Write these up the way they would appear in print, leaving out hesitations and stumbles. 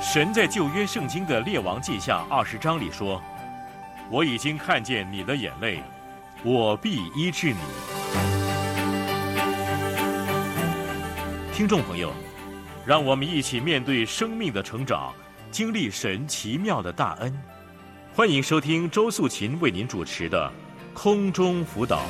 神在旧约圣经的列王记下20章里说，我已经看见你的眼泪，我必医治你。听众朋友，让我们一起面对生命的成长，经历神奇妙的大恩。欢迎收听周素琴为您主持的空中辅导。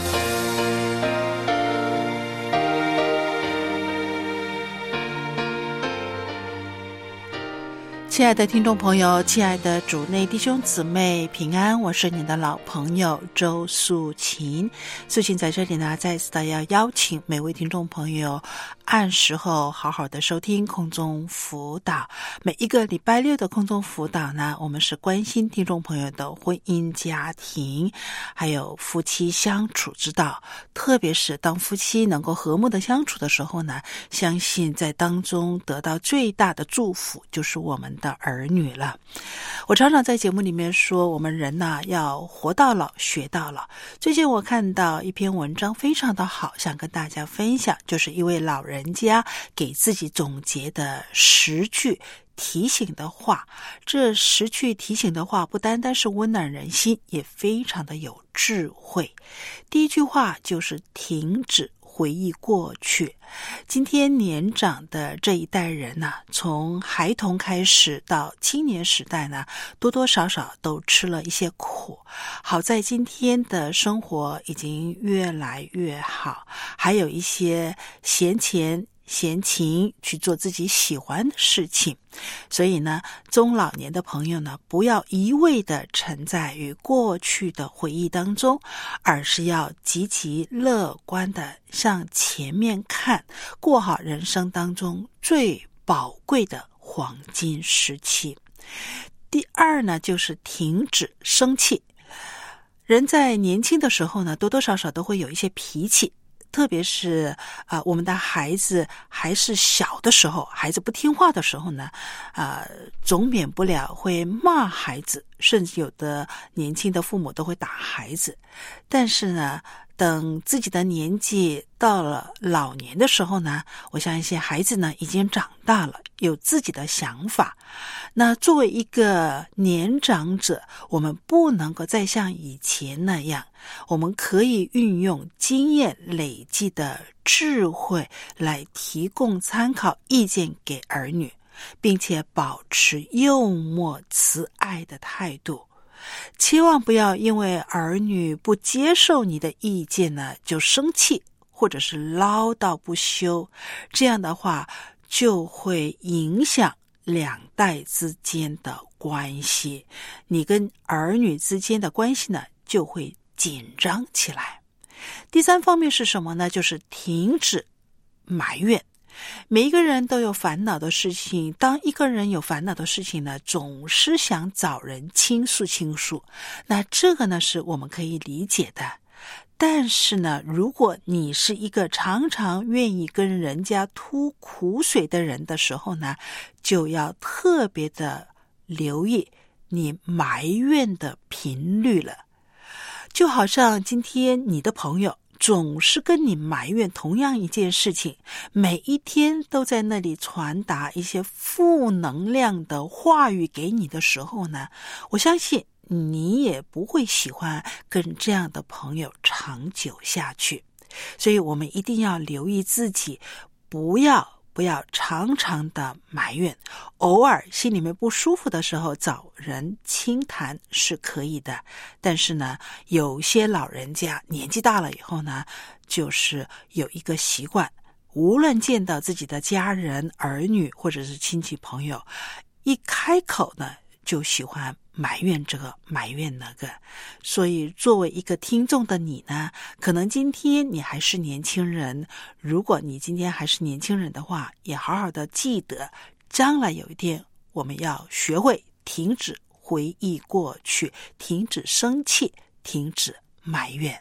亲爱的听众朋友，亲爱的主内弟兄姊妹平安，我是你的老朋友周素琴。素琴在这里呢，再次的要邀请每位听众朋友按时候好好的收听空中辅导。每一个礼拜六的空中辅导呢，我们是关心听众朋友的婚姻家庭还有夫妻相处之道，特别是当夫妻能够和睦的相处的时候呢，相信在当中得到最大的祝福就是我们的儿女了。我常常在节目里面说，我们人呢要活到老学到老。最近我看到一篇文章非常的好，想跟大家分享，就是一位老人家给自己总结的10句提醒的话。这10句提醒的话不单单是温暖人心，也非常的有智慧。第一句话就是停止回忆过去。今天年长的这一代人呢，从孩童开始到青年时代呢，多多少少都吃了一些苦。好在今天的生活已经越来越好，还有一些闲钱闲情去做自己喜欢的事情。所以呢，中老年的朋友呢，不要一味的沉在于过去的回忆当中，而是要积极乐观的向前面看，过好人生当中最宝贵的黄金时期。第二呢，就是停止生气。人在年轻的时候呢，多多少少都会有一些脾气，特别是我们的孩子还是小的时候，孩子不听话的时候呢，总免不了会骂孩子，甚至有的年轻的父母都会打孩子。但是呢，等自己的年纪到了老年的时候呢，我相信孩子呢已经长大了，有自己的想法。那作为一个年长者，我们不能够再像以前那样，我们可以运用经验累积的智慧来提供参考意见给儿女，并且保持幽默慈爱的态度。千万不要因为儿女不接受你的意见呢，就生气或者是唠叨不休，这样的话就会影响两代之间的关系，你跟儿女之间的关系呢就会紧张起来。第三方面是什么呢？就是停止埋怨。每一个人都有烦恼的事情，当一个人有烦恼的事情呢，总是想找人倾诉，那这个呢是我们可以理解的。但是呢，如果你是一个常常愿意跟人家吐苦水的人的时候呢，就要特别的留意你埋怨的频率了。就好像今天你的朋友总是跟你埋怨同样一件事情，每一天都在那里传达一些负能量的话语给你的时候呢，我相信你也不会喜欢跟这样的朋友长久下去。所以我们一定要留意自己，不要常常的埋怨，偶尔心里面不舒服的时候找人倾谈是可以的。但是呢，有些老人家年纪大了以后呢，就是有一个习惯，无论见到自己的家人、儿女或者是亲戚朋友，一开口呢就喜欢埋怨这个埋怨那个。所以作为一个听众的你呢，可能今天你还是年轻人，如果你今天还是年轻人的话，也好好的记得，将来有一天我们要学会停止回忆过去，停止生气，停止埋怨。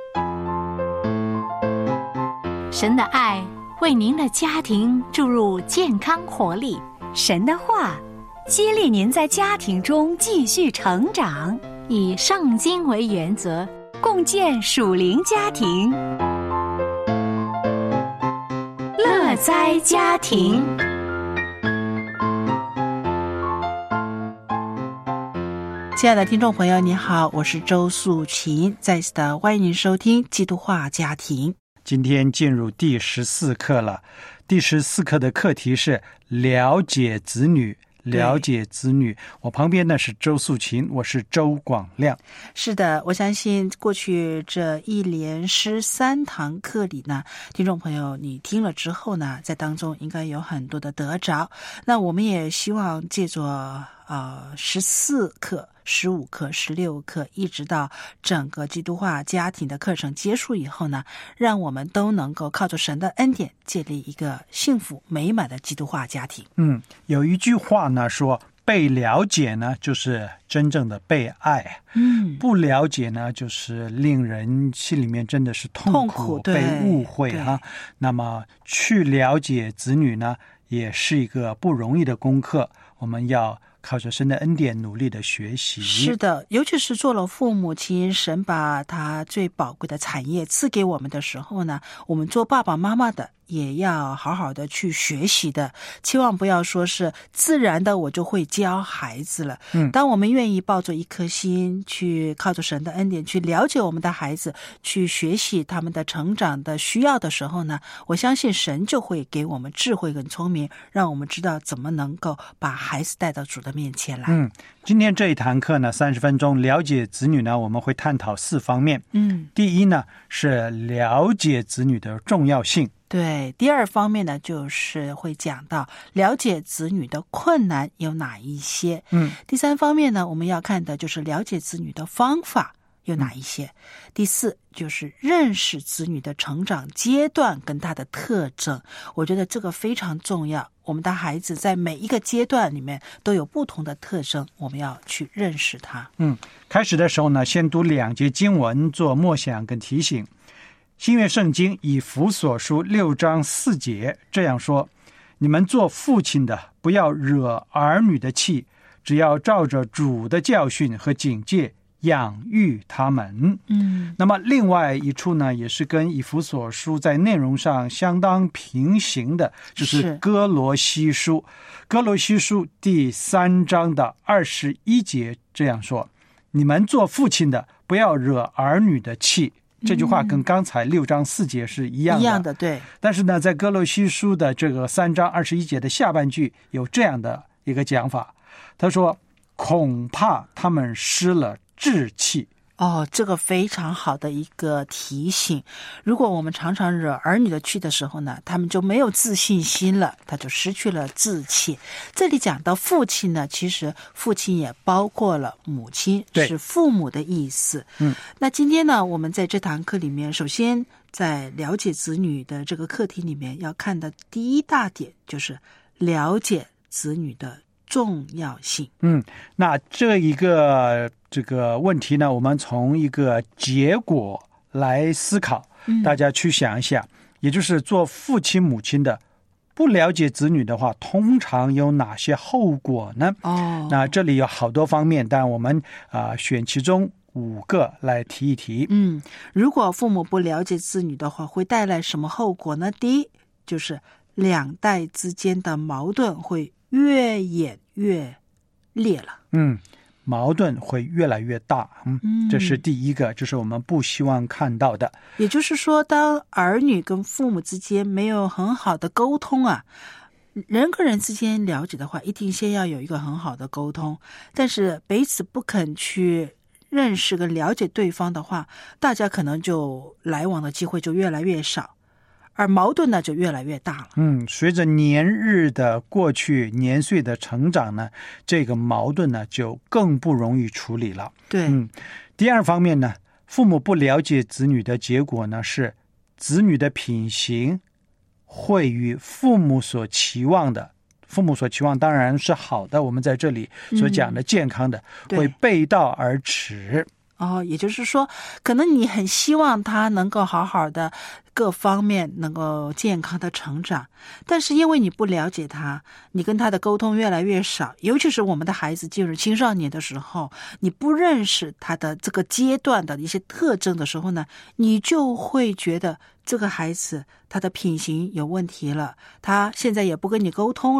神的爱为您的家庭注入健康活力， 神的话激励您在家庭中继续成长， 以圣经为原则， 共建属灵家庭， 乐哉家庭。 亲爱的听众朋友，你好，我是周素琴，再次的欢迎您收听基督化家庭。 今天进入第14课了，第14课的课题是了解子女。了解子女，我旁边呢是周素琴，我是周广亮。 是的，我相信过去这一连13堂课里呢，听众朋友你听了之后呢，在当中应该有很多的得着。那我们也希望借着14课、15课、16课，一直到整个基督化家庭的课程结束以后呢，让我们都能够靠着神的恩典建立一个幸福美满的基督化家庭。 有一句话呢说，被了解呢就是真正的被爱，不了解呢就是令人心里面真的是痛苦被误会哈。那么去了解子女呢，也是一个不容易的功课，我们要靠着神的恩典努力的学习。 是的，尤其是做了父母亲，神把他最宝贵的产业赐给我们的时候呢，我们做爸爸妈妈的也要好好的去学习的，千万不要说是自然的我就会教孩子了。当我们愿意抱着一颗心去靠着神的恩典去了解我们的孩子，去学习他们的成长的需要的时候呢，我相信神就会给我们智慧跟聪明，让我们知道怎么能够把孩子带到主的面前来。 今天这一堂课呢，30分钟了解子女呢，我们会探讨4方面。第一呢是了解子女的重要性。 对，第二方面呢，就是会讲到了解子女的困难有哪一些。第三方面呢，我们要看的就是了解子女的方法有哪一些。第四就是认识子女的成长阶段跟他的特征，我觉得这个非常重要。我们的孩子在每一个阶段里面都有不同的特征，我们要去认识他。 开始的时候呢，先读2节经文做默想跟提醒。新约圣经以弗所书6章4节这样说：你们做父亲的，不要惹儿女的气，只要照着主的教训和警戒养育他们。那么另外一处呢，也是跟以弗所书在内容上相当平行的，就是哥罗西书。哥罗西书第3章的21节这样说：你们做父亲的，不要惹儿女的气。这句话跟刚才6章4节是一样的， 对。 但是呢，在哥罗西书的这个3章21节的下半句有这样的一个讲法，他说：恐怕他们失了志气。 这个非常好的一个提醒。如果我们常常惹儿女的气的时候呢，他们就没有自信心了，他就失去了志气。这里讲到父亲呢，其实父亲也包括了母亲，是父母的意思。那今天呢，我们在这堂课里面，首先在了解子女的这个课题里面要看的第一大点就是了解子女的重要性。那这个问题呢，我们从一个结果来思考，大家去想一下，也就是做父亲母亲的不了解子女的话，通常有哪些后果呢？那这里有好多方面，但我们选其中5个来提一提。 如果父母不了解子女的话，会带来什么后果呢？第一就是2代之间的矛盾会越演越烈了。 矛盾会越来越大。这是第一个，这是我们不希望看到的。 也就是说，当儿女跟父母之间没有很好的沟通人跟人之间了解的话，一定先要有一个很好的沟通，但是彼此不肯去认识跟了解对方的话，大家可能就来往的机会就越来越少，而矛盾呢就越来越大了。 随着年日的过去，年岁的成长呢，这个矛盾呢就更不容易处理了。 对。 第二方面呢，父母不了解子女的结果呢，是子女的品行会与父母所期望的，父母所期望当然是好的，我们在这里所讲的健康的，会背道而驰。 也就是说，可能你很希望他能够好好的各方面能够健康的成长，但是因为你不了解他，你跟他的沟通越来越少，尤其是我们的孩子进入青少年的时候，你不认识他的这个阶段的一些特征的时候呢，你就会觉得这个孩子他的品行有问题了，他现在也不跟你沟通了，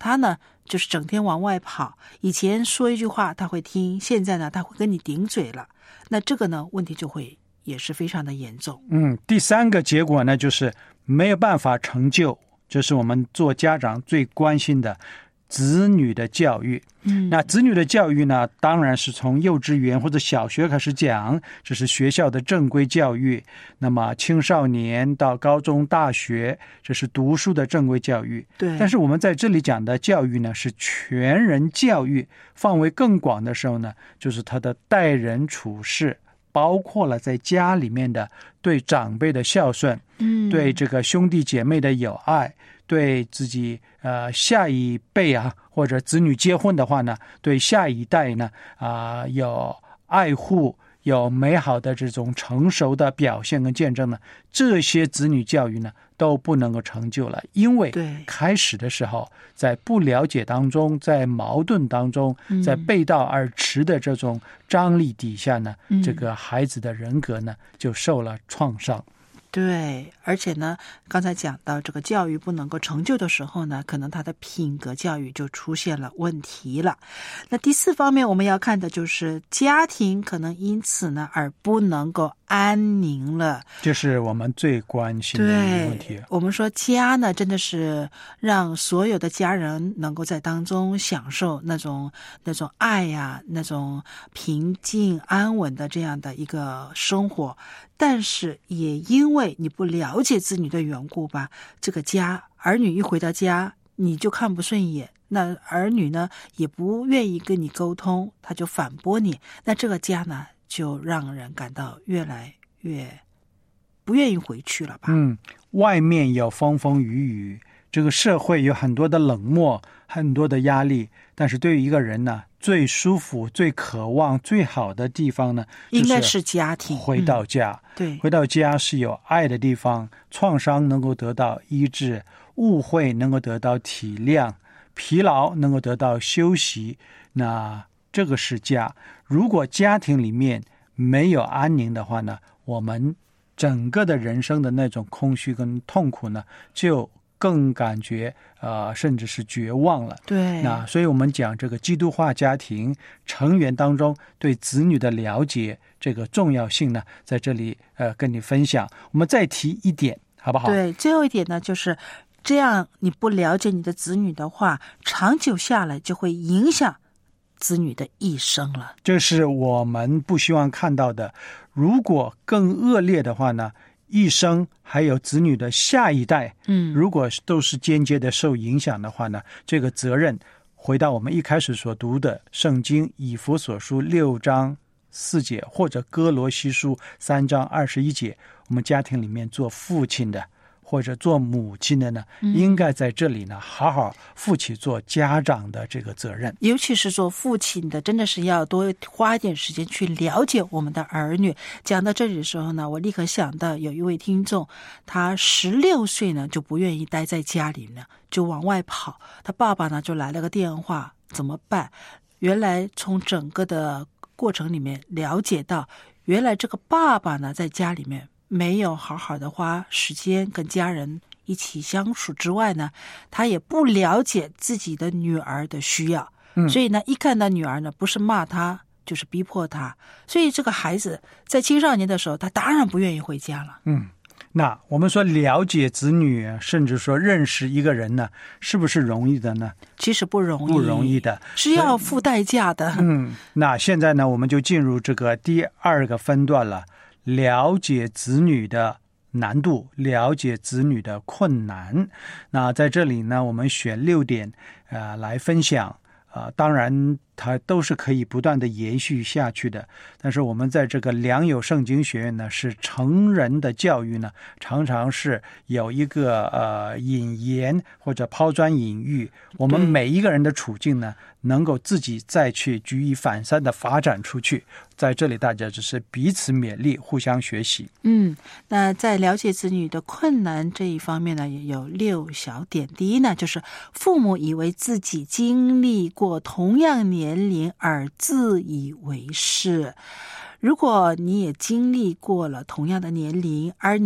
他呢就是整天往外跑，以前说一句话他会听，现在呢他会跟你顶嘴了，那这个呢问题就会也是非常的严重。 第三个结果呢就是没有办法成就，这是我们做家长最关心的子女的教育。那子女的教育呢，当然是从幼稚园或者小学开始讲，这是学校的正规教育。那么青少年到高中大学，这是读书的正规教育。 对。 但是我们在这里讲的教育呢，是全人教育，范围更广的时候呢，就是他的待人处事，包括了在家里面的对长辈的孝顺，对这个兄弟姐妹的友爱，对自己下一辈啊，或者子女结婚的话呢，对下一代呢有爱护，有美好的这种成熟的表现跟见证呢，这些子女教育呢都不能够成就了，因为开始的时候在不了解当中，在矛盾当中，在背道而驰的这种张力底下呢，这个孩子的人格呢就受了创伤。 对，而且呢，刚才讲到这个教育不能够成就的时候呢，可能他的品格教育就出现了问题了。那第四方面我们要看的就是家庭可能因此呢而不能够安宁了， 这是我们最关心的一个问题。 我们说家呢真的是让所有的家人能够在当中享受那种爱呀，那种平静安稳的这样的一个生活，但是也因为你不了解子女的缘故吧，这个家儿女一回到家你就看不顺眼，那儿女呢也不愿意跟你沟通，他就反驳你，那这个家呢就让人感到越来越不愿意回去了吧。 外面有风风雨雨，这个社会有很多的冷漠，很多的压力，但是对于一个人呢，最舒服最渴望最好的地方呢， 应该是家庭， 回到家。 对， 回到家是有爱的地方，创伤能够得到医治，误会能够得到体谅，疲劳能够得到休息，那这个是家。如果家庭里面没有安宁的话呢，我们整个的人生的那种空虚跟痛苦呢，就更感觉甚至是绝望了。 对， 那所以我们讲这个基督化家庭成员当中对子女的了解这个重要性呢，在这里跟你分享。我们再提一点好不好？ 对，最后一点呢，就是这样你不了解你的子女的话，长久下来就会影响子女的一生了。 这是我们不希望看到的。如果更恶劣的话呢，一生还有子女的下一代，如果都是间接的受影响的话呢，这个责任回到我们一开始所读的圣经以弗所书6章4节，或者哥罗西书3章21节，我们家庭里面做父亲的或者做母亲的呢，应该在这里呢好好负起做家长的这个责任。 尤其是做父亲的，真的是要多花一点时间去了解我们的儿女。讲到这里的时候呢，我立刻想到有一位听众，他16岁呢就不愿意待在家里呢，就往外跑。他爸爸呢就来了个电话，怎么办？原来从整个的过程里面了解到，原来这个爸爸呢在家里面没有好好的花时间跟家人一起相处之外呢，他也不了解自己的女儿的需要，所以呢一看到女儿呢，不是骂他就是逼迫他，所以这个孩子在青少年的时候，他当然不愿意回家了。 那我们说了解子女，甚至说认识一个人呢，是不是容易的呢？ 其实不容易的， 是要付代价的。 那现在呢，我们就进入这个第二个分段了，了解子女的难度，了解子女的困难。那在这里呢，我们选6点来分享。当然它都是可以不断的延续下去的，但是我们在这个良友圣经学院呢，是成人的教育呢，常常是有一个引言或者抛砖引玉，我们每一个人的处境呢，能够自己再去举一反三的发展出去。在这里大家只是彼此勉励，互相学习。 那在了解子女的困难这一方面呢，也有6小点。第一呢，就是父母以为自己经历过同样年龄而自以为是。如果你也经历过了同样的年龄，而你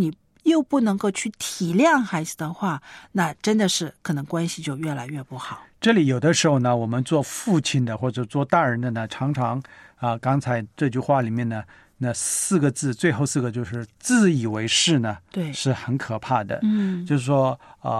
又不能够去体谅孩子的话，那真的是可能关系就越来越不好。 这里有的时候呢，我们做父亲的或者做大人的呢，常常刚才这句话里面呢，那4个字，最后4个就是自以为是呢， 对， 是很可怕的。就是说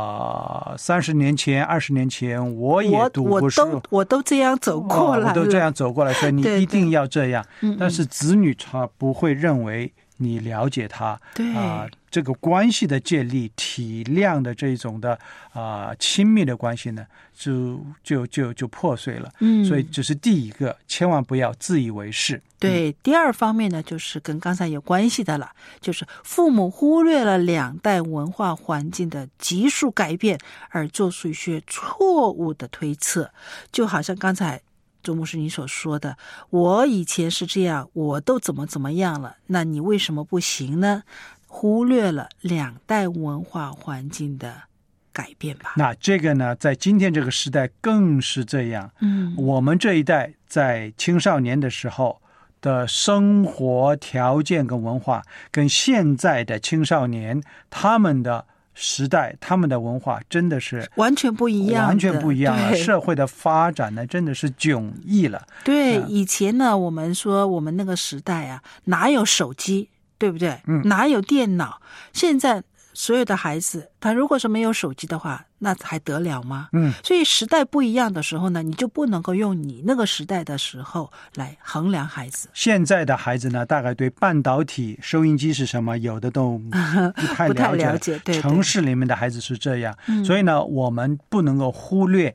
30年前、20年前，我也读过书， 我都这样走过来了， 我都这样走过来，所以你一定要这样。 对对， 但是子女他不会认为你了解他， 对这个关系的建立、体谅的这种的亲密的关系呢，就破碎了。所以这是第一个，千万不要自以为是。 对，第二方面呢，就是跟刚才有关系的了，就是父母忽略了2代文化环境的急速改变，而做出一些错误的推测，就好像刚才周牧师你所说的，我以前是这样，我都怎么样了，那你为什么不行呢？忽略了2代文化环境的改变吧。 那这个呢，在今天这个时代更是这样。我们这一代在青少年的时候的生活条件跟文化，跟现在的青少年他们的时代、他们的文化真的是完全不一样， 完全不一样了。社会的发展呢，真的是迥异了。对， 以前呢，我们说我们那个时代啊，哪有手机，对不对？哪有电脑？现在所有的孩子，他如果是没有手机的话，那还得了吗？所以时代不一样的时候呢，你就不能够用你那个时代的时候来衡量孩子。 现在的孩子呢，大概对半导体、收音机是什么，有的都不太了解。对，城市里面的孩子是这样。所以呢，我们不能够忽略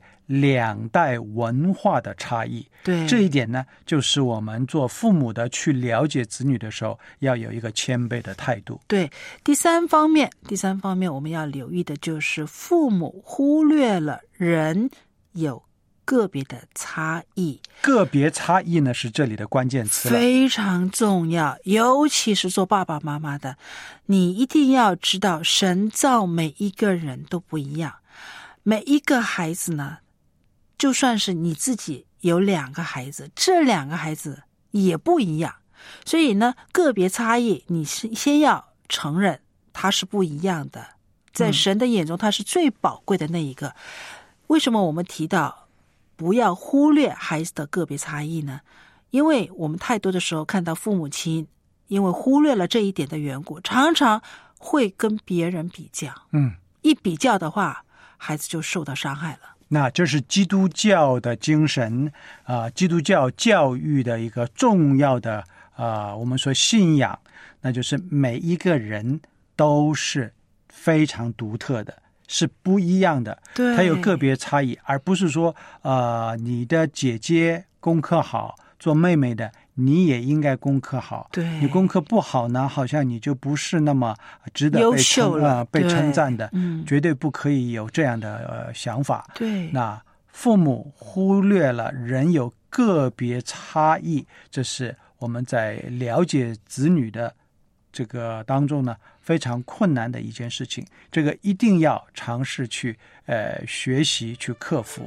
2代文化的差异。 对， 这一点呢，就是我们做父母的去了解子女的时候，要有一个谦卑的态度。 对，第三方面我们要留意的就是父母忽略了人有个别的差异。 个别差异呢，是这里的关键词了， 非常重要。尤其是做爸爸妈妈的，你一定要知道，神造每一个人都不一样。每一个孩子呢，就算是你自己有2个孩子，这2个孩子也不一样。所以呢，个别差异你先要承认它是不一样的，在神的眼中它是最宝贵的那一个。为什么我们提到不要忽略孩子的个别差异呢？因为我们太多的时候看到父母亲因为忽略了这一点的缘故，常常会跟别人比较。一比较的话，孩子就受到伤害了。 那这是基督教的精神基督教教育的一个重要的我们说信仰，那就是每一个人都是非常独特的，是不一样的。 对， 它有个别差异，而不是说你的姐姐功课好，做妹妹的你也应该功课好。 对， 你功课不好呢，好像你就不是那么值得优秀了， 被称赞的。绝对不可以有这样的想法。 对， 那父母忽略了人有个别差异，这是我们在了解子女的这个当中呢非常困难的一件事情，这个一定要尝试去学习去克服。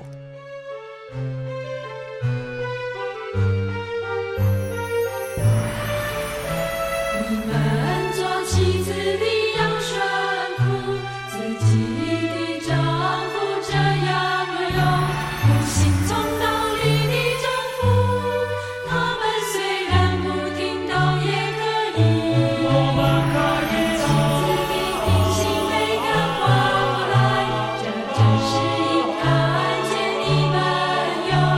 这是一看见你们有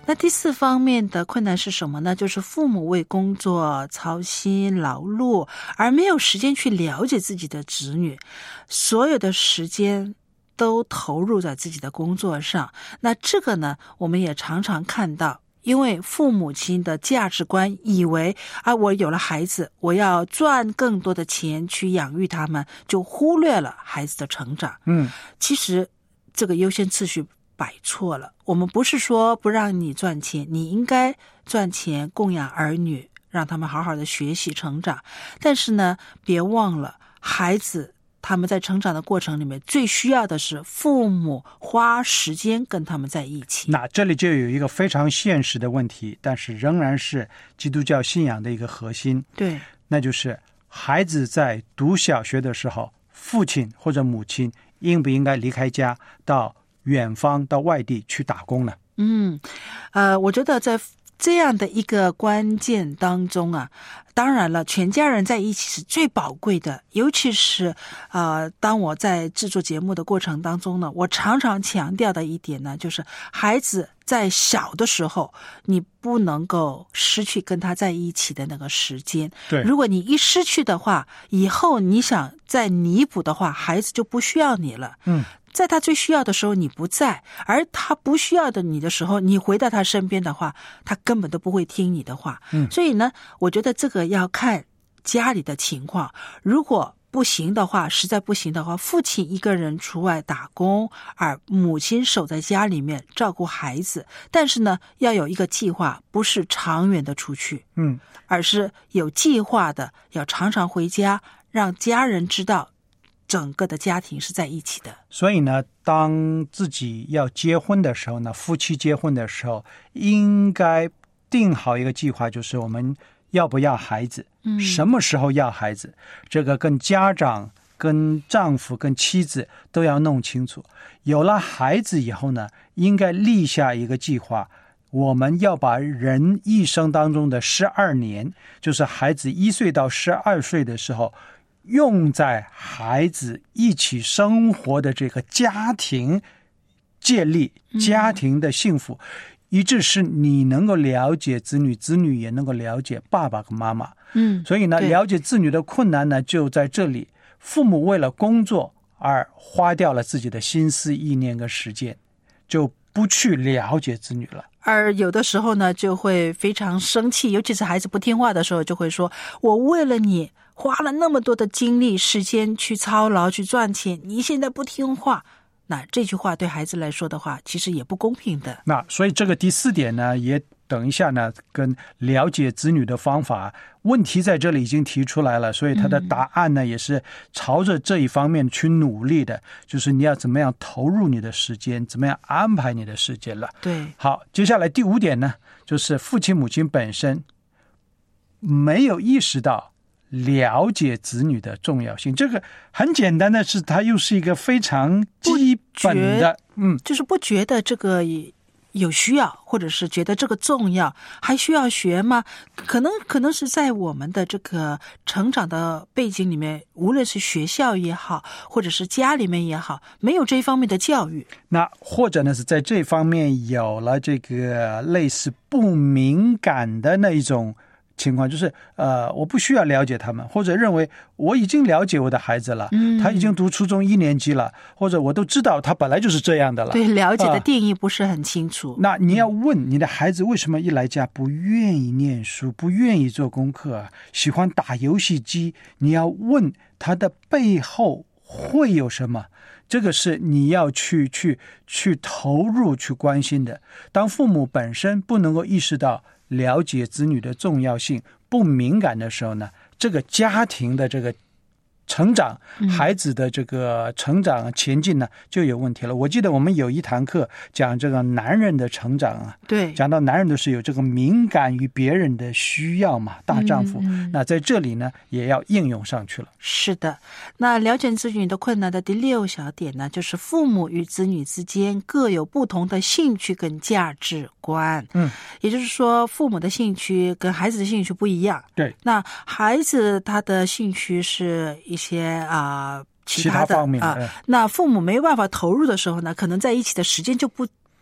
那第4方面的困难是什么呢？就是父母为工作操心劳碌，而没有时间去了解自己的子女，所有的时间都投入在自己的工作上。那这个呢，我们也常常看到，因为父母亲的价值观以为我有了孩子，我要赚更多的钱去养育他们，就忽略了孩子的成长。其实这个优先次序摆错了。我们不是说不让你赚钱，你应该赚钱供养儿女，让他们好好的学习成长。但是呢，别忘了孩子他们在成长的过程里面最需要的是父母花时间跟他们在一起。 那这里就有一个非常现实的问题，但是仍然是基督教信仰的一个核心。 对，那就是孩子在读小学的时候，父亲或者母亲应不应该离开家到远方到外地去打工呢？ 我觉得在这样的一个关键当中当然了，全家人在一起是最宝贵的。尤其是当我在制作节目的过程当中呢，我常常强调的一点呢，就是孩子在小的时候，你不能够失去跟他在一起的那个时间。 对， 如果你一失去的话，以后你想再弥补的话，孩子就不需要你了。在他最需要的时候你不在，而他不需要的你的时候，你回到他身边的话，他根本都不会听你的话。所以呢，我觉得这个要看家里的情况。如果不行的话，实在不行的话，父亲一个人出外打工，而母亲守在家里面照顾孩子。但是呢，要有一个计划，不是长远的出去，而是有计划的，要常常回家，让家人知道整个的家庭是在一起的。 所以呢，当自己要结婚的时候呢，夫妻结婚的时候，应该定好一个计划，就是我们要不要孩子，什么时候要孩子，这个跟家长、跟丈夫、跟妻子都要弄清楚。有了孩子以后呢，应该立下一个计划，我们要把人一生当中的12年，就是孩子1岁到12岁的时候，用在孩子一起生活的这个家庭建立，家庭的幸福，以致是你能够了解子女，子女也能够了解爸爸跟妈妈。所以呢，了解子女的困难呢，就在这里，父母为了工作而花掉了自己的心思意念跟时间，就不去了解子女了。 而有的时候呢，就会非常生气，尤其是孩子不听话的时候，就会说，我为了你花了那么多的精力时间去操劳去赚钱，你现在不听话。那这句话对孩子来说的话，其实也不公平的。 那所以这个第4点呢，也等一下呢，跟了解子女的方法，问题在这里已经提出来了，所以他的答案呢，也是朝着这一方面去努力的，就是你要怎么样投入你的时间，怎么样安排你的时间了。 对， 好，接下来第5点呢，就是父亲母亲本身没有意识到了解子女的重要性。这个很简单的是，它又是一个非常基本的， 就是不觉得这个有需要，或者是觉得这个重要，还需要学吗？可能是在我们的这个成长的背景里面，无论是学校也好，或者是家里面也好，没有这一方面的教育。 那或者呢，是在这方面有了这个类似不敏感的那一种情况，就是我不需要了解他们，或者认为我已经了解我的孩子了，他已经读初中1年级了，或者我都知道他本来就是这样的了。 对，了解的定义不是很清楚。 那你要问你的孩子为什么一来家不愿意念书，不愿意做功课，喜欢打游戏机，你要问他的背后会有什么，这个是你要去投入去关心的。当父母本身不能够意识到了解子女的重要性，不敏感的时候呢，这个家庭的这个成长，孩子的这个成长前进呢，就有问题了。我记得我们有一堂课讲这个男人的成长对， 讲到男人都是有这个敏感于别人的需要嘛，大丈夫。那在这里呢，也要应用上去了。 是的，那了解子女的困难的第6小点呢，就是父母与子女之间各有不同的兴趣跟价值观。也就是说，父母的兴趣跟孩子的兴趣不一样。 对， 那孩子他的兴趣是一些其他的方面那父母没有办法投入的时候呢，可能在一起的时间就不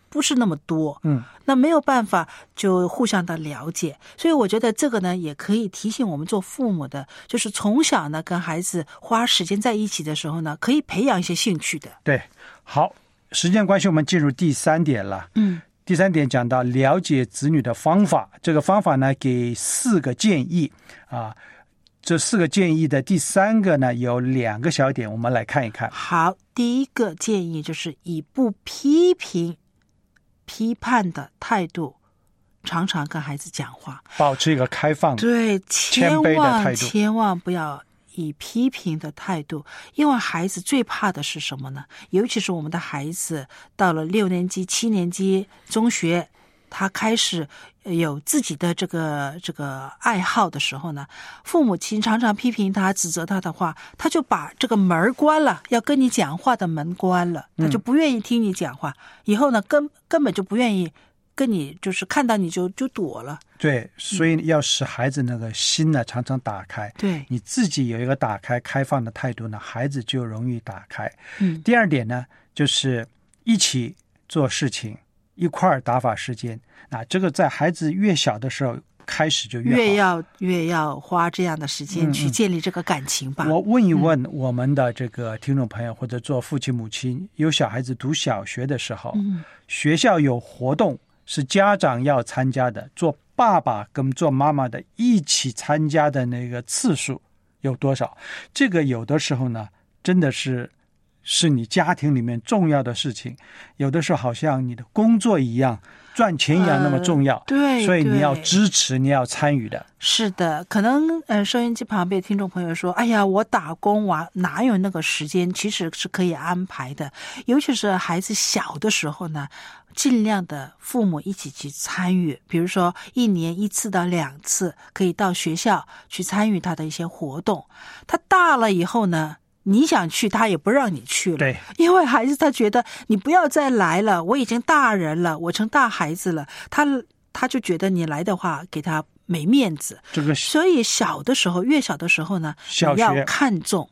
不是那么多，那没有办法就互相的了解，所以我觉得这个呢也可以提醒我们做父母的，就是从小呢跟孩子花时间在一起的时候呢，可以培养一些兴趣的。 对，好，时间关系我们进入第3点了。第3点讲到了解子女的方法，这个方法呢给4个建议啊。这4个建议的第3个呢有2个小点，我们来看一看。 好，第一个建议就是以不批评、批判的态度常常跟孩子讲话， 保持一个开放、 对， 谦卑的态度， 千万不要以批评的态度，因为孩子最怕的是什么呢？尤其是我们的孩子到了6年级、7年级、中学，他开始有自己的这个爱好的时候呢，父母亲常常批评他、指责他的话，他就把这个门关了，要跟你讲话的门关了，他就不愿意听你讲话，以后呢根本就不愿意跟你，就是看到你就躲了。 对，所以要使孩子那个心呢常常打开。 对， 你自己有一个打开、开放的态度呢，孩子就容易打开。第2点呢，就是一起做事情，一块儿打发时间。那这个在孩子越小的时候开始就越好， 越要花这样的时间去建立这个感情吧。 我问一问我们的这个听众朋友，或者做父亲母亲，有小孩子读小学的时候，学校有活动是家长要参加的，做爸爸跟做妈妈的一起参加的那个次数有多少？这个有的时候呢，真的是你家庭里面重要的事情，有的时候好像你的工作一样，赚钱一样那么重要。 对， 所以你要支持，你要参与的。 是的，可能收音机旁边听众朋友说，哎呀，我打工哪有那个时间？其实是可以安排的，尤其是孩子小的时候呢，尽量的父母一起去参与，比如说1年1次到2次，可以到学校去参与他的一些活动。他大了以后呢，你想去他也不让你去了， 对， 因为孩子他觉得你不要再来了，我已经大人了，我成大孩子了，他就觉得你来的话给他没面子。所以越小的时候呢，你要看重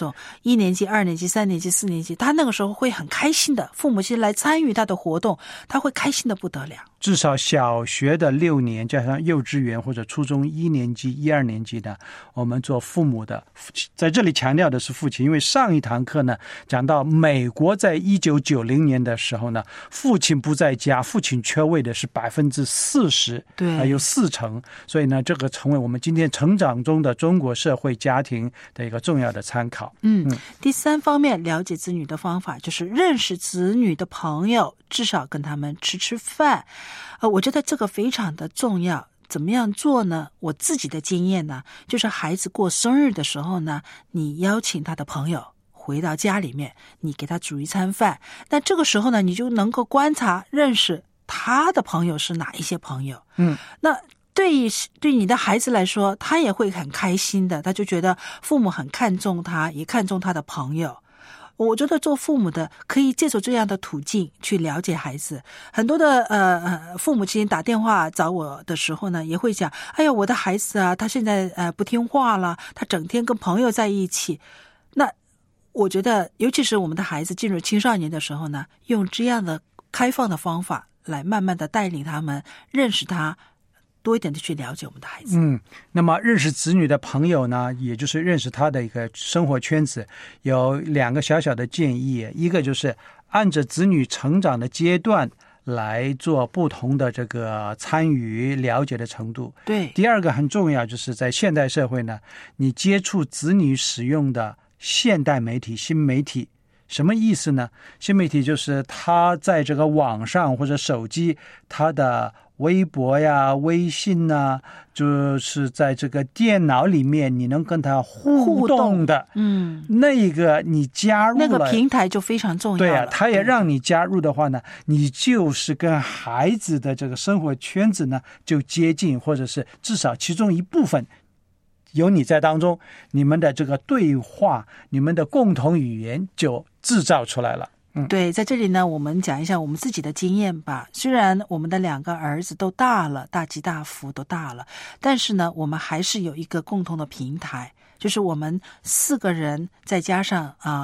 1年级、2年级、3年级、4年级，他那个时候会很开心的，父母亲来参与他的活动，他会开心的不得了。 至少小学的6年加上幼稚园或者初中1年级、1、2年级的，我们做父母的，在这里强调的是父亲，因为上一堂课呢讲到美国在1990年的时候呢，父亲不在家，父亲缺位的是40%， 对， 有40%，所以呢，这个成为我们今天成长中的中国社会家庭的一个重要的参考。 第3方面了解子女的方法就是认识子女的朋友，至少跟他们吃饭。我觉得这个非常的重要。怎么样做呢？我自己的经验呢，就是孩子过生日的时候呢，你邀请他的朋友回到家里面，你给他煮一餐饭。那这个时候呢，你就能够观察认识他的朋友是哪一些朋友。那对你的孩子来说，他也会很开心的，他就觉得父母很看重他，也看重他的朋友。我觉得做父母的可以借助这样的途径去了解孩子。很多的父母亲打电话找我的时候呢，也会讲，哎呀，我的孩子啊，他现在不听话了，他整天跟朋友在一起。那我觉得尤其是我们的孩子进入青少年的时候呢，用这样的开放的方法来慢慢的带领他们认识他，多一点的去了解我们的孩子。 那么认识子女的朋友呢，也就是认识他的一个生活圈子，有2个小小的建议。一个就是按着子女成长的阶段来做不同的这个参与了解的程度。 对。 第2个很重要，就是在现代社会呢，你接触子女使用的现代媒体、新媒体。什么意思呢？新媒体就是他在这个网上或者手机，他的微博呀、微信啊，就是在这个电脑里面你能跟他互动的，那个你加入了， 那个平台就非常重要了。 对啊，他也让你加入的话呢，你就是跟孩子的这个生活圈子呢就接近，或者是至少其中一部分有你在当中，你们的这个对话，你们的共同语言就制造出来了。 对，在这里呢，我们讲一下我们自己的经验吧。虽然我们的2个儿子都大了，大吉大福都大了，但是呢，我们还是有一个共同的平台，就是我们4个人再加上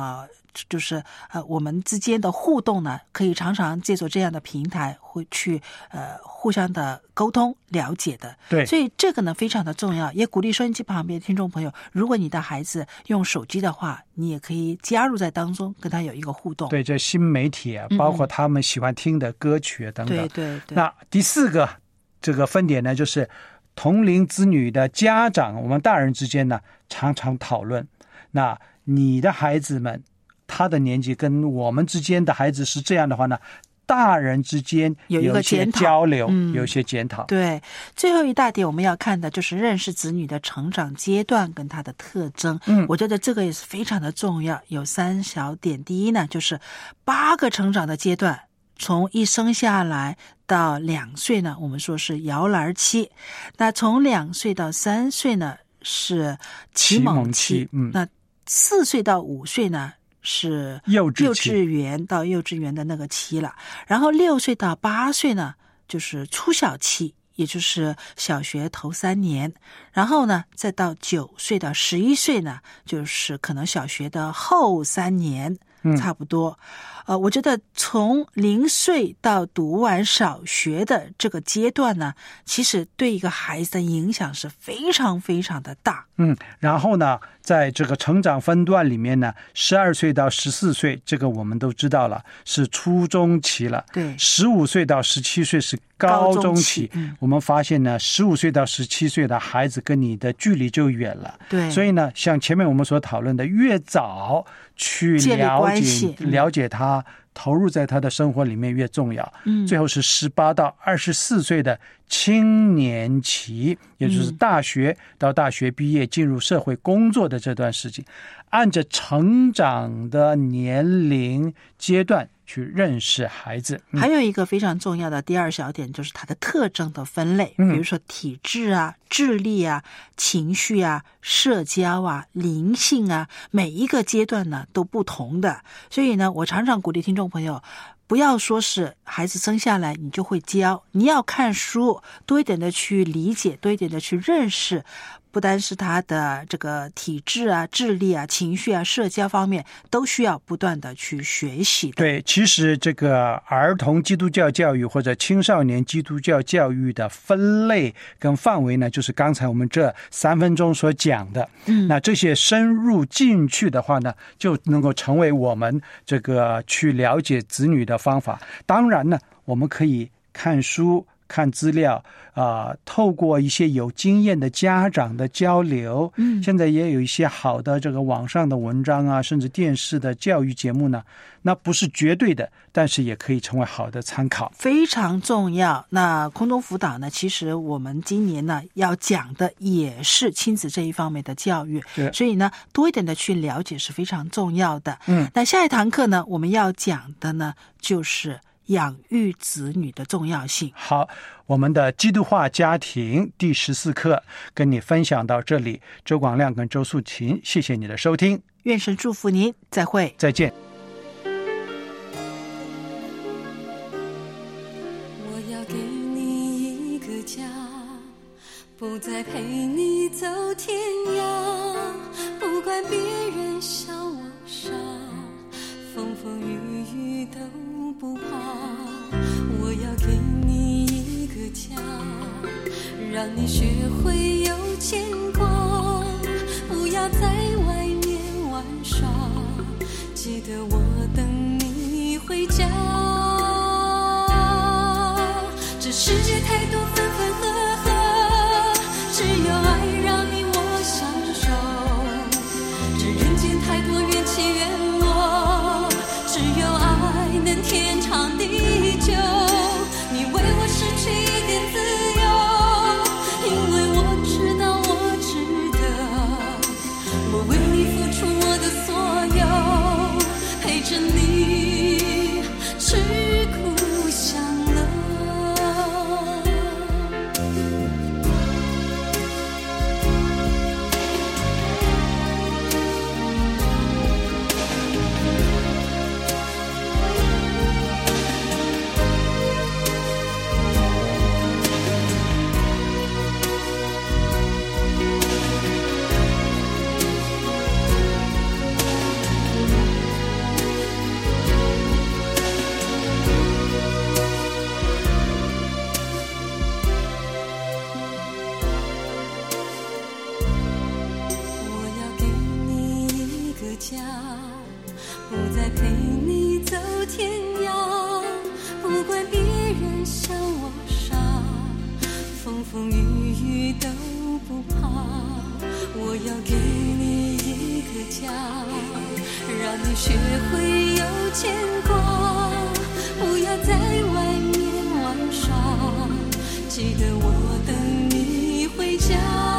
就是我们之间的互动呢，可以常常借助这样的平台会去互相的沟通了解的。 对， 所以这个呢非常的重要，也鼓励收音机旁边的听众朋友，如果你的孩子用手机的话，你也可以加入在当中，跟他有一个互动。 对，这新媒体啊，包括他们喜欢听的歌曲等等。 对对对。 那第四个这个分点呢，就是同龄子女的家长，我们大人之间呢常常讨论，那你的孩子们他的年纪跟我们之间的孩子是这样的话呢，大人之间有一些交流，有一些检讨。 对，最后一大点我们要看的就是认识子女的成长阶段跟他的特征。我觉得这个也是非常的重要，有3小点。第一呢，就是8个成长的阶段，从一生下来到2岁呢，我们说是摇篮期；那从2岁到3岁呢是启蒙期，那4岁到5岁呢是幼稚园到幼稚园的那个期了，然后6岁到8岁呢就是初小期，也就是小学头3年，然后呢再到9岁到11岁呢，就是可能小学的后3年，差不多。我觉得从0岁到读完小学的这个阶段呢，其实对一个孩子的影响是非常非常的大。 然后呢，在这个成长分段里面呢，12岁到14岁，这个我们都知道了，是初中期了。 对 ，15岁到17岁是高中期。我们发现呢，15岁到17岁的孩子跟你的距离就远了。 对， 所以呢，像前面我们所讨论的，越早去了解他，投入在他的生活里面越重要。最后是18到24岁的青年期，也就是大学到大学毕业进入社会工作的这段时间，按着成长的年龄阶段去认识孩子。 还有一个非常重要的第2小点，就是它的特征的分类，比如说体质啊、智力啊、情绪啊、社交啊、灵性啊，每一个阶段呢都不同的。所以呢，我常常鼓励听众朋友，不要说是孩子生下来你就会教，你要看书，多一点的去理解，多一点的去认识，不单是他的这个体质啊、智力啊、情绪啊、社交方面，都需要不断的去学习的。 对，其实这个儿童基督教教育或者青少年基督教教育的分类跟范围呢，就是刚才我们这3分钟所讲的。那这些深入进去的话呢，就能够成为我们这个去了解子女的方法。当然呢，我们可以看书、看资料透过一些有经验的家长的交流，现在也有一些好的这个网上的文章啊，甚至电视的教育节目呢，那不是绝对的，但是也可以成为好的参考， 非常重要。那空中辅导呢，其实我们今年呢要讲的也是亲子这一方面的教育，所以呢多一点的去了解是非常重要的。那下一堂课呢，我们要讲的呢就是养育子女的重要性。 好，我们的基督化家庭第14课跟你分享到这里，周广亮跟周素琴，谢谢你的收听， 愿神祝福您，再会， 再见。 我要给你一个家，不再陪你走天涯，不管别人笑我傻，风风雨雨都不怕。我要给你一个家，让你学会有牵挂，不要在外面玩耍，记得我等你回家。这世界太多分分合合，只有爱让你我相守，这人间太多缘起缘落，只有爱能天长地久。你为我失去一点自由，因为我知道我值得，我为你付出我的所有，陪着你直风风雨雨都不怕。我要给你一个家，让你学会有牵挂，不要在外面玩耍，记得我等你回家。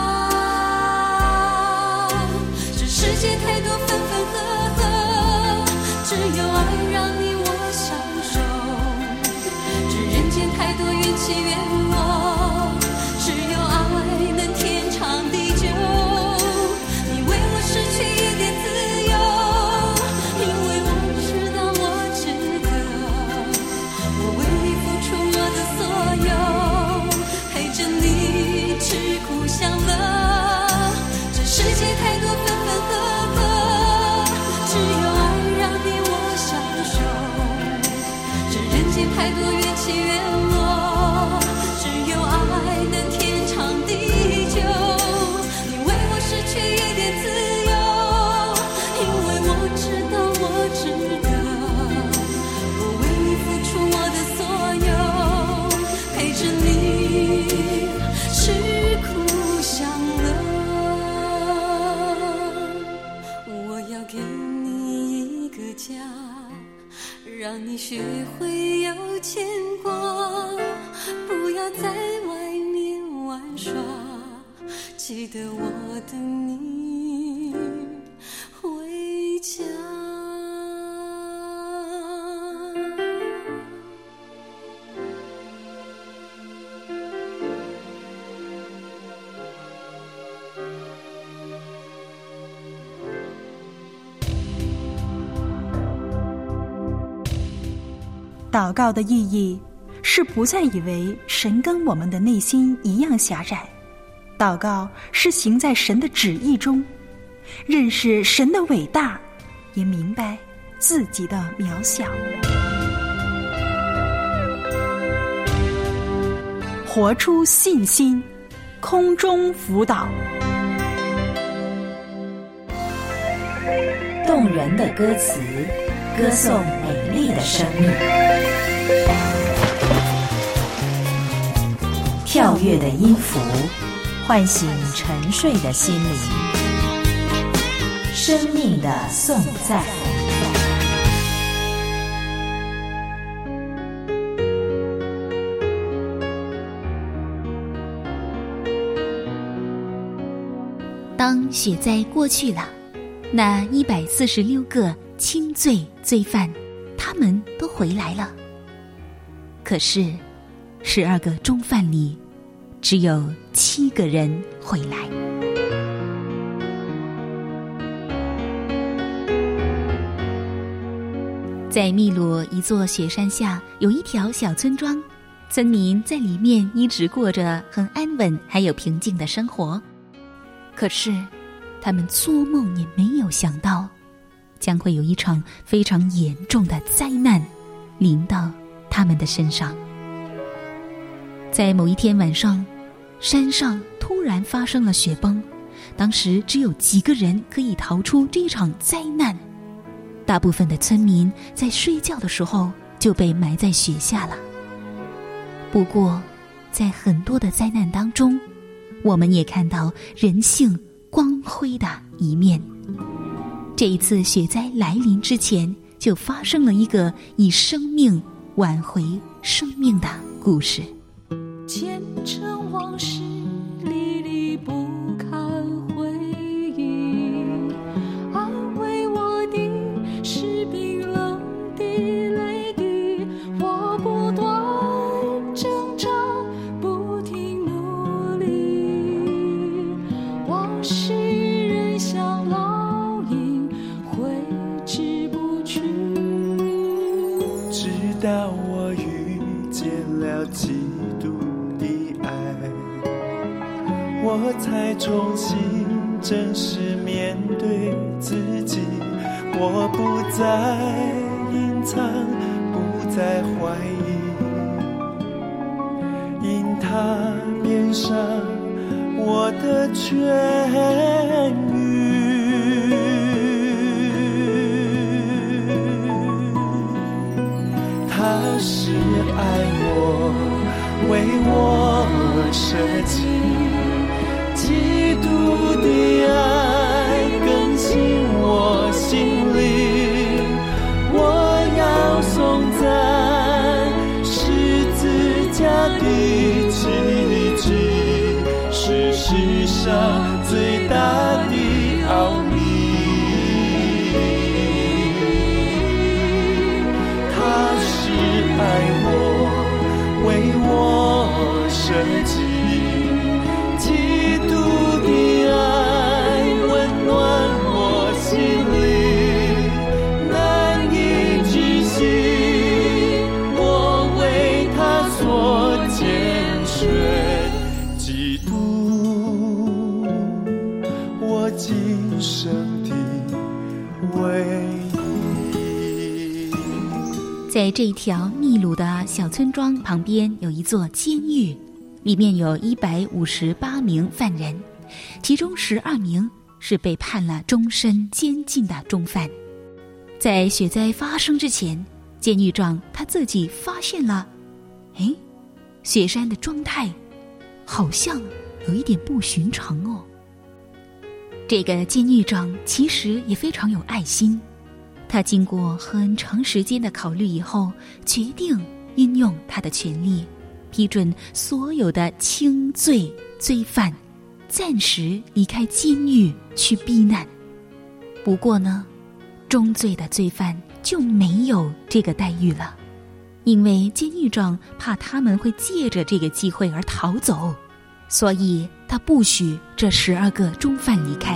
这世界太多分分合合，只有爱让你我相守。这人间太多缘起缘落，只有爱能天长地久。你为我失去一点自由，因为我知道我值得。我为你付出我的所有，陪着你吃苦享乐。这世界太多分分合合，只有爱让你我相守。这人间太多缘起缘落，只有爱能天长地久。你为我失去一点自由，因为我知道我值得。我为你付出我的所有，陪着你吃苦享乐。我要给你一个家，让你学会有牵挂，不要在外面玩耍，记得我等你回家。 祷告的意义是不再以为神跟我们的内心一样狭窄，祷告是行在神的旨意中，认识神的伟大，也明白自己的渺小。活出信心，空中辅导。 动人的歌词，歌颂美丽的生命。跳跃的音符，唤醒沉睡的心灵。生命的颂赞。 当雪灾过去了，那146个轻罪罪犯，他们都回来了。可是12个中犯里，只有7个人回来。在秘鲁一座雪山下，有一条小村庄，村民在里面一直过着很安稳还有平静的生活。可是他们做梦也没有想到，将会有一场非常严重的灾难临到他们的身上。在某一天晚上，山上突然发生了雪崩，当时只有几个人可以逃出这场灾难，大部分的村民在睡觉的时候就被埋在雪下了。不过在很多的灾难当中，我们也看到人性光辉的一面。这一次雪灾来临之前，就发生了一个以生命挽回生命的故事。 前尘往事历历不堪回忆，安慰我的是冰冷的泪滴。我不断挣扎，不停努力，往事仍像烙印，挥之不去。 直到我遇见了基督的爱，我才重新正式面对自己。我不再隐藏，不再怀疑，因他变上我的痊愈。他是爱我， 为我舍己，基督的爱更新我心里，我要颂赞十字架的奇迹，是世上最大的奥秘。他是爱我，为我舍己，基督的爱温暖我心里，难以置信，我为他所拣选，基督我今生的唯一。 在这一条秘鲁的小村庄旁边有一座监狱，里面有158名犯人，其中12名是被判了终身监禁的重犯。在雪灾发生之前，监狱长他自己发现了，雪山的状态好像有一点不寻常哦。这个监狱长其实也非常有爱心，他经过很长时间的考虑以后，决定运用他的权力，批准所有的轻罪罪犯暂时离开监狱去避难。不过呢，重罪的罪犯就没有这个待遇了，因为监狱长怕他们会借着这个机会而逃走，所以他不许这12个重犯离开。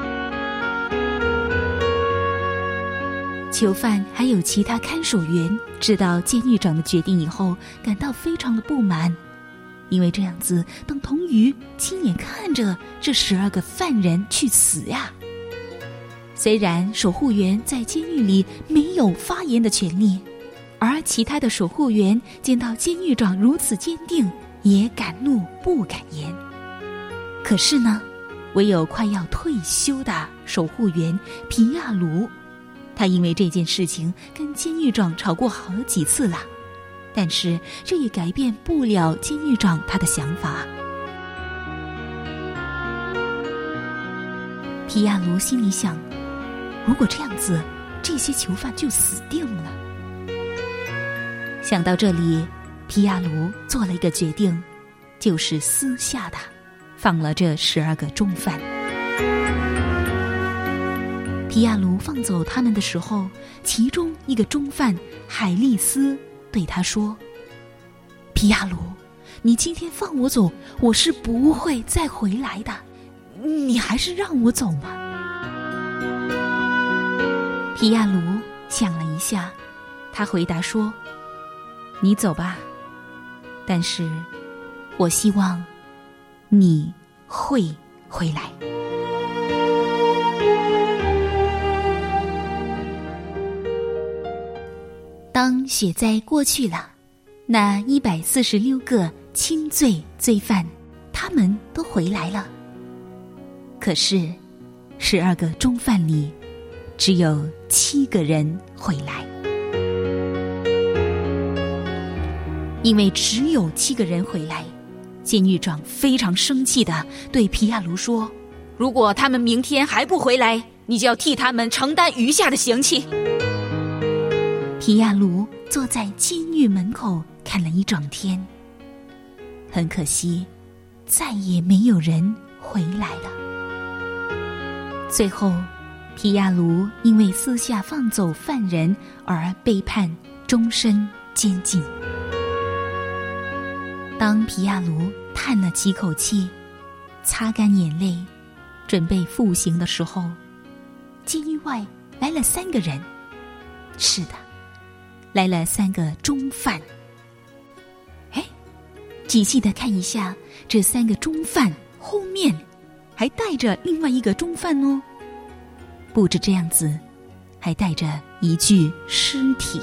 囚犯还有其他看守员知道监狱长的决定以后，感到非常的不满，因为这样子等同于亲眼看着这12个犯人去死呀。虽然守护员在监狱里没有发言的权利，而其他的守护员见到监狱长如此坚定，也敢怒不敢言。可是呢，唯有快要退休的守护员皮亚卢，他因为这件事情跟监狱长吵过好几次了，但是这也改变不了监狱长他的想法。皮亚卢心里想，如果这样子，这些囚犯就死定了。想到这里，皮亚卢做了一个决定，就是私下的放了这12个重犯。皮亚卢放走他们的时候，其中一个重犯海利斯对他说，皮亚卢，你今天放我走，我是不会再回来的，你还是让我走吧。皮亚卢想了一下，他回答说，你走吧，但是我希望你会回来。当雪灾过去了，那146个轻罪罪犯他们都回来了，可是12个重犯里只有7个人回来。因为只有7个人回来，监狱长非常生气地对皮亚卢说，如果他们明天还不回来，你就要替他们承担余下的刑期。皮亚卢坐在监狱门口看了一整天，很可惜，再也没有人回来了。最后，皮亚卢因为私下放走犯人而被判终身监禁。当皮亚卢叹了几口气，擦干眼泪，准备服刑的时候，监狱外来了3个人。是的，来了3个重犯。仔细的看一下，这3个重犯后面还带着另外一个重犯哦，不止这样子，还带着一具尸体。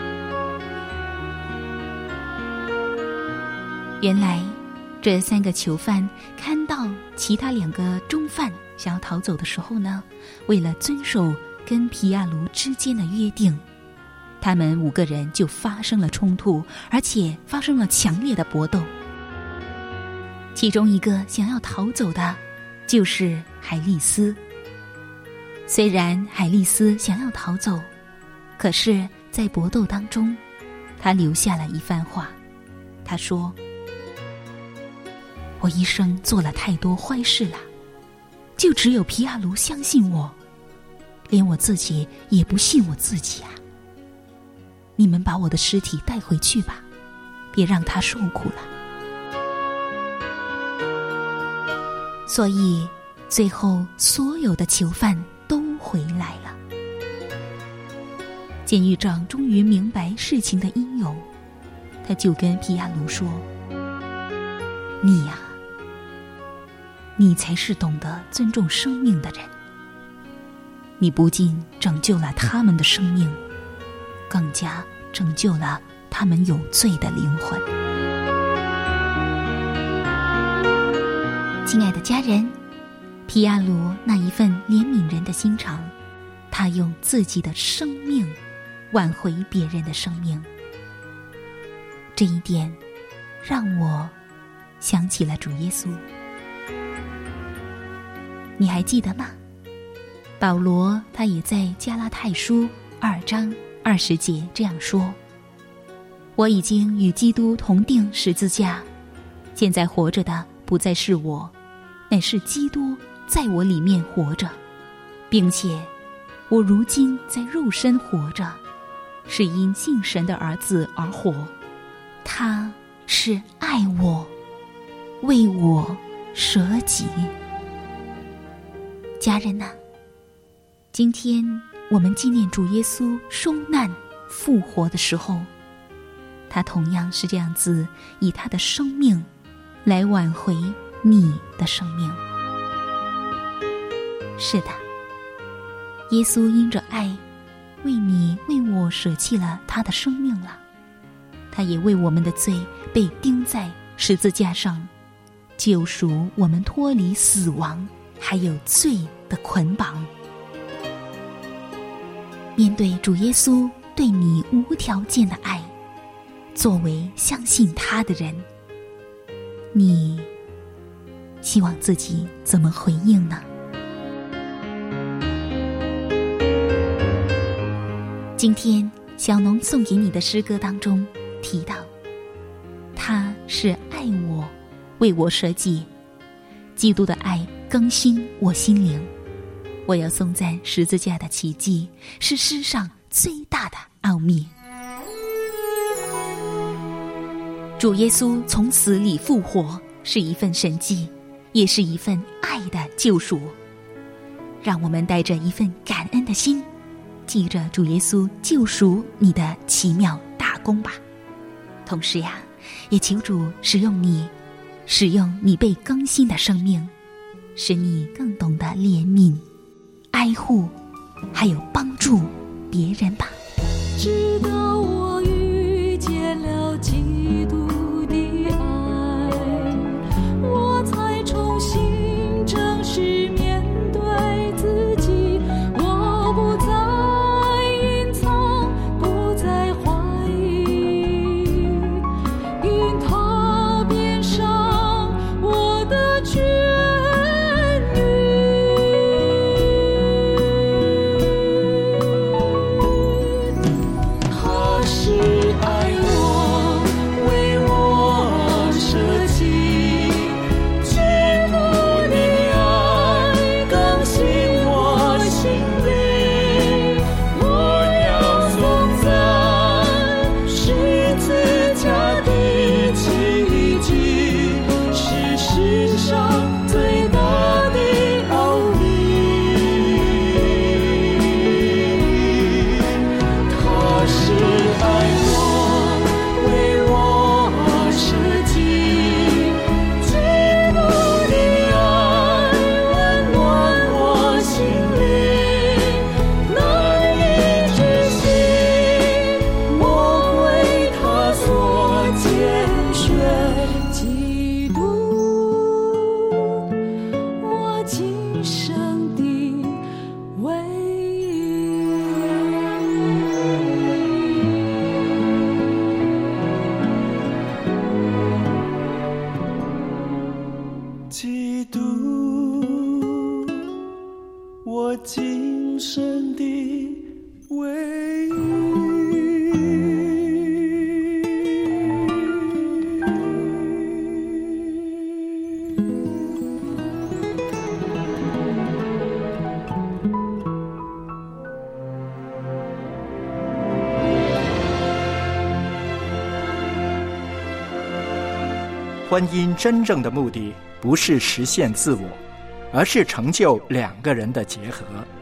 原来这3个囚犯看到其他2个重犯想要逃走的时候呢，为了遵守跟皮亚卢之间的约定， 他们5个人就发生了冲突，而且发生了强烈的搏斗。其中一个想要逃走的就是海利斯。虽然海利斯想要逃走，可是在搏斗当中，他留下了一番话。他说：我一生做了太多坏事了，就只有皮亚卢相信我，连我自己也不信我自己啊。你们把我的尸体带回去吧，别让他受苦了。所以最后所有的囚犯都回来了。监狱长终于明白事情的因由，他就跟皮亚卢说：你呀，你才是懂得尊重生命的人，你不仅拯救了他们的生命，更加拯救了他们有罪的灵魂。亲爱的家人，皮亚卢那一份怜悯人的心肠，他用自己的生命挽回别人的生命，这一点让我想起了主耶稣。你还记得吗？保罗他也在加拉太书2章20节这样说：我已经与基督同定十字架，现在活着的不再是我，乃是基督在我里面活着，并且我如今在肉身活着，是因信神的儿子而活，他是爱我，为我舍己。家人啊，今天我们纪念主耶稣受难复活的时候，他同样是这样子以他的生命来挽回你的生命。是的，耶稣因着爱为你为我舍弃了他的生命了，他也为我们的罪被钉在十字架上，救赎我们脱离死亡还有罪的捆绑。面对主耶稣对你无条件的爱，作为相信他的人，你希望自己怎么回应呢？今天小农送给你的诗歌当中提到，他是爱我，为我舍己，基督的爱更新我心灵。我要颂赞十字架的奇迹，是世上最大的奥秘。主耶稣从死里复活，是一份神迹，也是一份爱的救赎。让我们带着一份感恩的心，记着主耶稣救赎你的奇妙大功吧。同时呀，也求主使用你被更新的生命，使你更懂得怜悯、爱护，还有帮助别人吧。 直到我遇见了基督的爱，我才重新正式面对自己，我不再隐藏，不再怀疑，因他变上我的权利。 婚姻真正的目的不是实现自我，而是成就两个人的结合。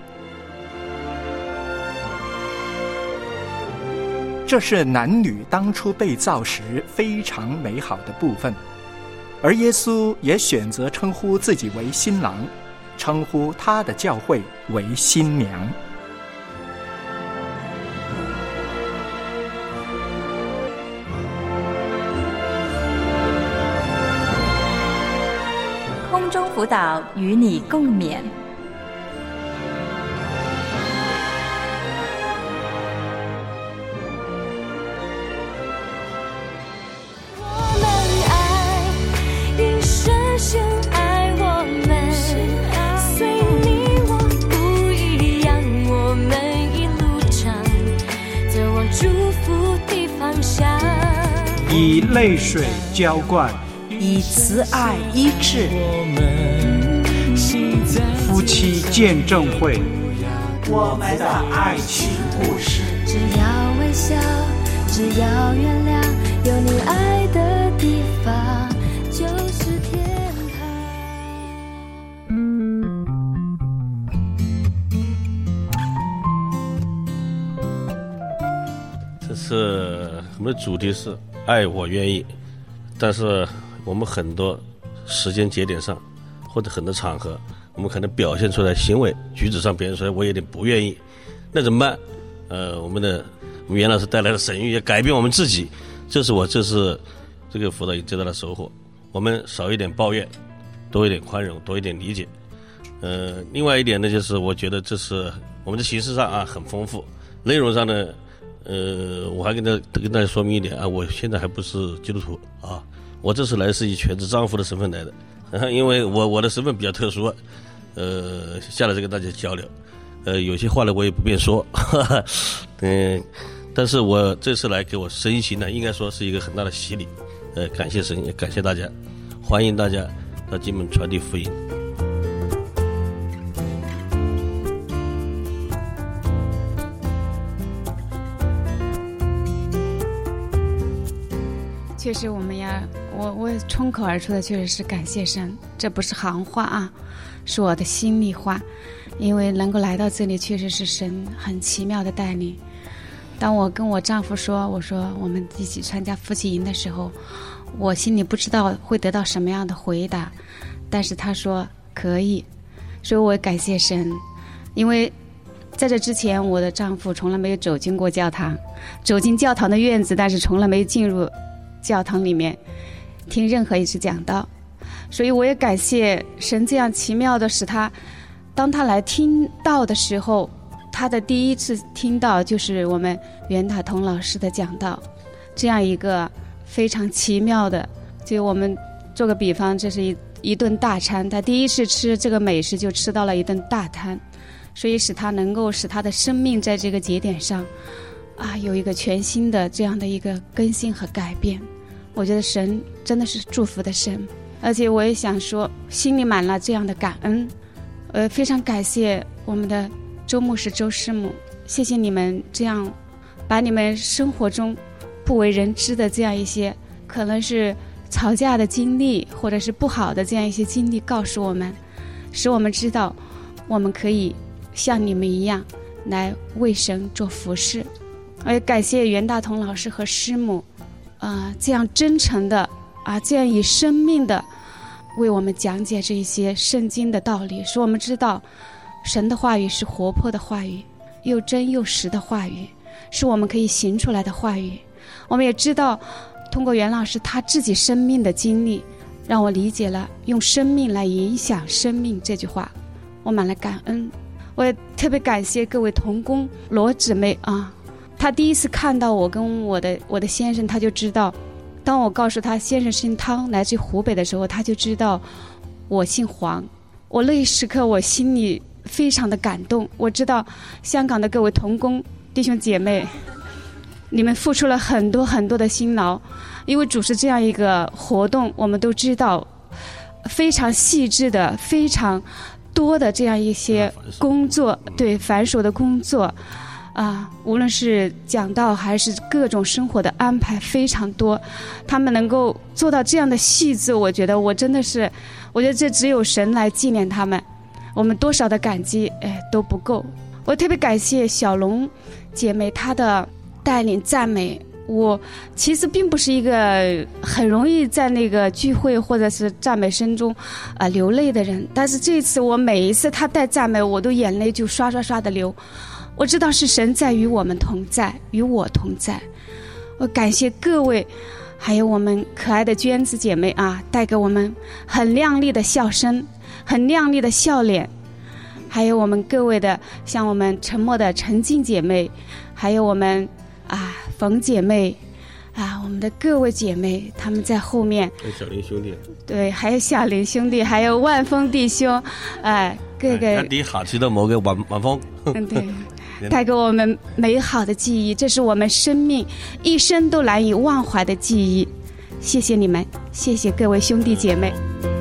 这是男女当初被造时非常美好的部分，而耶稣也选择称呼自己为新郎，称呼他的教会为新娘。 空中辅导与你共勉。 深爱我们，随你我不一样，我们一路上走往祝福的方向， 以泪水浇灌， 以慈爱医治， 夫妻见证会， 我们的爱情故事。 只要微笑，只要原谅，有你爱的地方就是天堂。 这次我们的主题是爱我愿意，但是我们很多时间节点上或者很多场合，我们可能表现出来行为举止上表现出来我有点不愿意，那怎么办？我们袁老师带来的神谕也改变我们自己，这是我这次这个辅导最大的收获。我们少一点抱怨，多一点宽容，多一点理解。另外一点呢，就是我觉得这是我们的形式上啊很丰富，内容上呢，我还跟大家说明一点啊，我现在还不是基督徒啊，我这次来是以全职丈夫的身份来的，因为我的身份比较特殊，下来再跟大家交流。有些话呢我也不便说，但是我这次来给我身心呢，应该说是一个很大的洗礼。感谢神，也感谢大家，欢迎大家到金门传递福音。 确实我冲口而出的确实是感谢神，这不是行话啊，是我的心里话。因为能够来到这里确实是神很奇妙的带领。当我跟我丈夫说，我说我们一起参加夫妻营的时候，我心里不知道会得到什么样的回答，但是他说可以，所以我感谢神。因为在这之前我的丈夫从来没有走进过教堂，走进教堂的院子，但是从来没有进入教堂里面听任何一次讲道。所以我也感谢神这样奇妙的使他，当他来听道的时候，他的第一次听到就是我们袁大同老师的讲道，这样一个非常奇妙的，就我们做个比方，这是一顿大餐，他第一次吃这个美食就吃到了一顿大餐，所以使他能够使他的生命在这个节点上有一个全新的这样的一个更新和改变。我觉得神真的是祝福的神，而且我也想说心里满了这样的感恩。非常感谢我们的周牧师周师母，谢谢你们这样把你们生活中不为人知的这样一些可能是吵架的经历或者是不好的这样一些经历告诉我们，使我们知道我们可以像你们一样来为神做服事。也感谢袁大同老师和师母这样真诚的这样以生命的为我们讲解这一些圣经的道理，使我们知道神的话语是活泼的话语，又真又实的话语，是我们可以行出来的话语。我们也知道通过袁老师他自己生命的经历，让我理解了用生命来影响生命这句话，我满了感恩。我也特别感谢各位同工罗姊妹她第一次看到我跟我的先生，她就知道，当我告诉她先生姓汤来自湖北的时候，她就知道我姓黄。我那一时刻我心里非常的感动，我知道香港的各位同工弟兄姐妹，你们付出了很多很多的辛劳，因为主持这样一个活动，我们都知道非常细致的非常多的这样一些工作，对繁琐的工作， 无论是讲道还是各种生活的安排非常多，他们能够做到这样的细致，我觉得这只有神来纪念他们，我们多少的感激都不够。我特别感谢小龙姐妹她的带领赞美，我其实并不是一个很容易在那个聚会或者是赞美声中流泪的人，但是这次我每一次她带赞美，我都眼泪就刷刷刷的流。我知道是神在与我们同在，与我同在。我感谢各位，还有我们可爱的娟子姐妹带给我们很亮丽的笑声，很亮丽的笑脸。还有我们各位的，像我们沉默的陈静姐妹，还有我们冯姐妹我们的各位姐妹，他们在后面， 还有小林兄弟， 对，还有小林兄弟，还有万峰弟兄，各个一啲下次都冇嘅萬峰， 对，带给我们美好的记忆，这是我们生命一生都难以忘怀的记忆。谢谢你们，谢谢各位兄弟姐妹。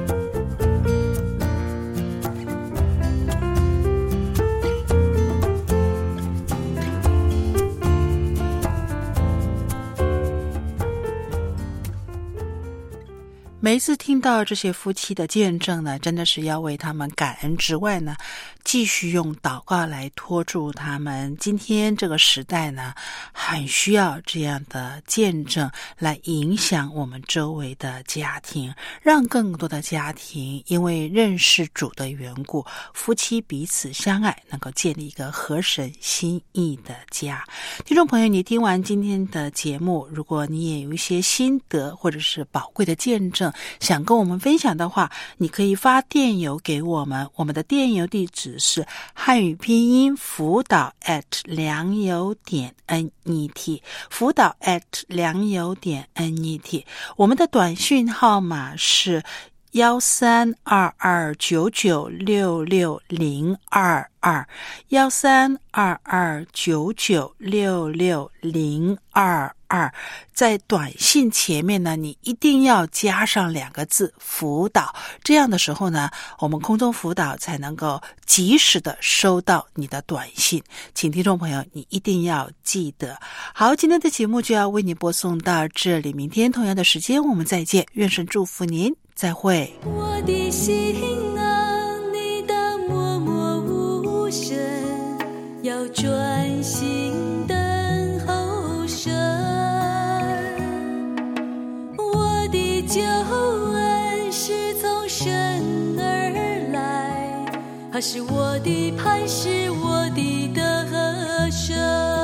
每一次听到这些夫妻的见证呢，真的是要为他们感恩之外呢，继续用祷告来托住他们。今天这个时代呢，很需要这样的见证来影响我们周围的家庭，让更多的家庭因为认识主的缘故，夫妻彼此相爱，能够建立一个合神心意的家。听众朋友，你听完今天的节目，如果你也有一些心得或者是宝贵的见证想跟我们分享的话，你可以发电邮给我们，我们的电邮地址是汉语拼音辅导良友.net， 辅导良友.net。 我们的短讯号码是1322996622 1322996622。在短信前面呢，你一定要加上2个字辅导，这样的时候呢，我们空中辅导才能够及时的收到你的短信，请听众朋友你一定要记得。好，今天的节目就要为你播送到这里，明天同样的时间我们再见，愿神祝福您，再会。 我的心你当默默无声，要专心等候神。我的救恩是从神而来，他是我的磐石，我的得胜。